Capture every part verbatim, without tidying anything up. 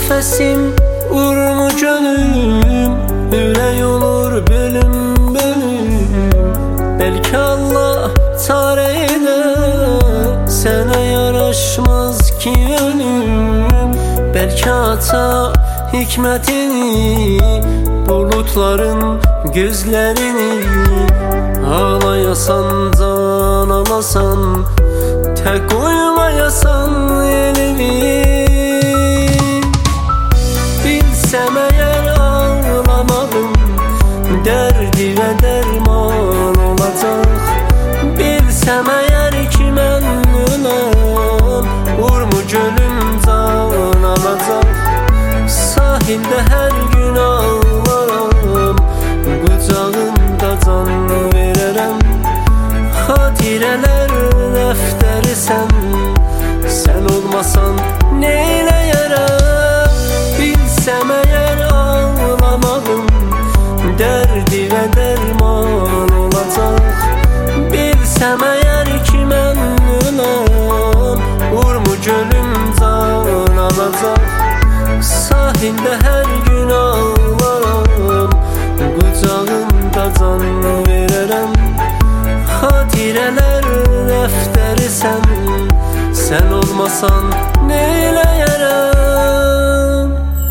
Nəfəsim urmu gönlüm, ürək olur bölüm bölüm. Bəlkə Allah çarə elə, sənə yaraşmaz ki ölüm. Bəlkə aça hikmətini, bulutların gözlərini. Ağlayasan, can alasan, tək qoymayasan elimi. Bilsəm əgər ağlamağım dərdi və dərman olacaq. Bilsəm əgər ki mən öləm, urmu gölüm can alacaq. Sahildə hər gün ağlaram, qucağımda can verərəm. Xatirələr dəftərisən, sən olmasan neyləyərəm? Bilsəm əgər ağlamağım dərdi və dərman olacaq. Bilsəm əgər ki mən öləm, urmu gölüm can alacaq. Sahildə hər gün ağlaram, qucağımda can verərəm. Xatirələr dəftərisən, sən olmasan neyləyərəm?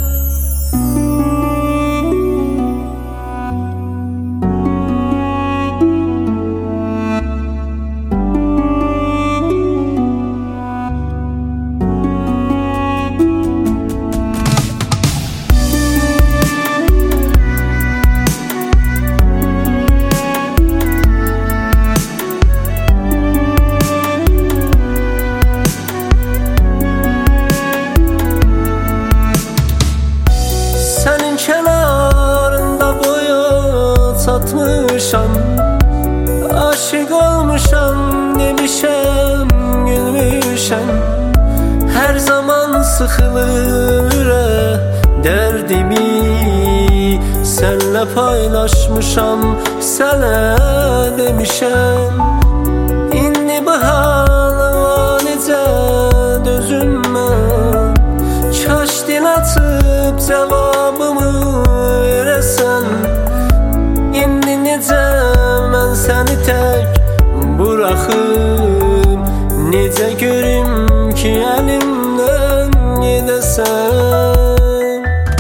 Kənarında boya çatmışam, aşık olmuşam demişəm, gülmüşəm. Hər zaman sıxılır dərdimi, sənlə paylaşmışam, sənə demişəm. İndi bu halıma necə dözüm mən? Kaş dil açıb cavabımı verəsən. İndi necə mən səni tək buraxım, necə görüm ki əlimdən gedəsən?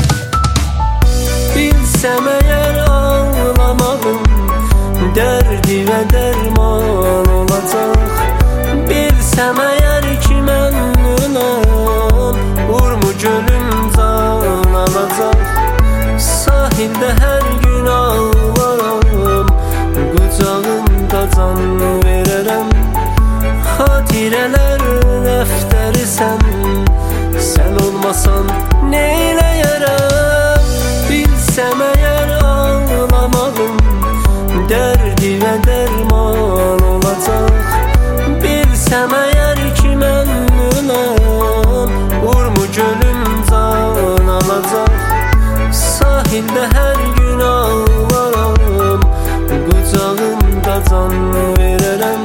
Bilsəm əgər ağlamağım dərdi və dərman olacaq. Bilsəm əgər ki mən öləm, urmu gölüm can alacaq. Sahildə hər gün ağlaram, qucağımda can verərəm. Xatirələr dəftərisən, sən olmasan neyləyərəm? Bilsəm əgər ağlamağım dərdi və dərman olacaq. Bilsəm əgər ki mən öləm, urmu gölüm can alacaq. Sahildə hər gün ağlaram, qucağımda can verərəm.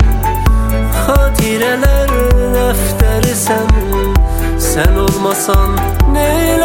Xatirələr dəftərisən, sən olmasan neyləyərəm?